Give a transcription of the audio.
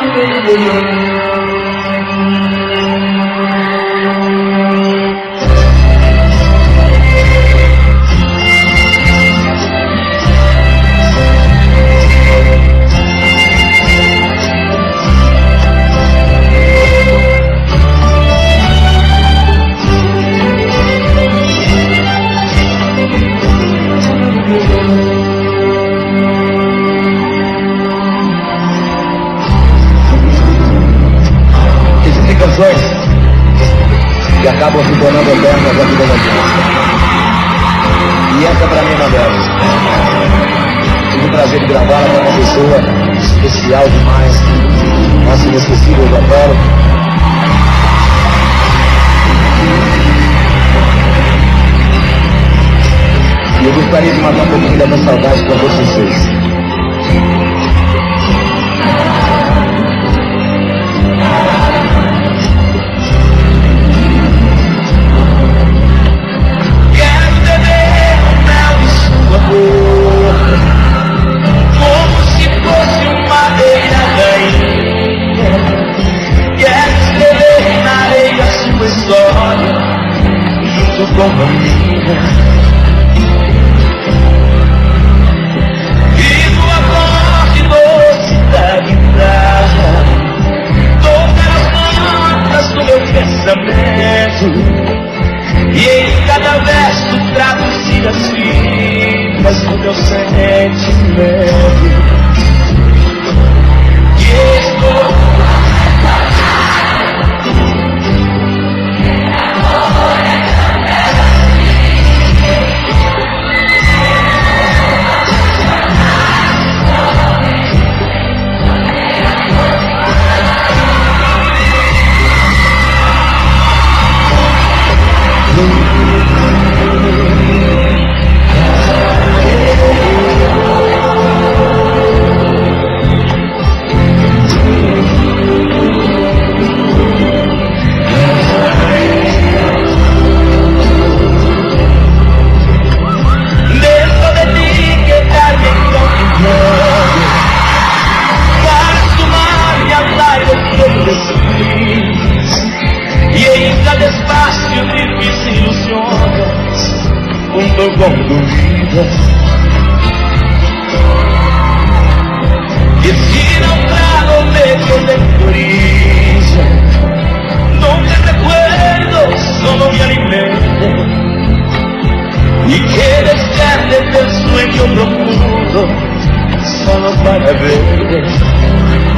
Que acabam se tornando eternas a vida da gente. E essa pra mim é uma delas. Tive o prazer de gravá-la com uma pessoa especial demais, nossa inesquecível, eu adoro. E eu gostaria de matar um pouquinho da minha saudade com todos vocês. Com a minha, e no acorde doce da guitarra tocar as notas do meu pensamento, e em cada verso traduzir as fibras do meu sentimento. E estou com dúvida, e si no trago me desmemoriza, no te recuerdo, solo me alimento, y que despierte del sueño profundo, solo para verte.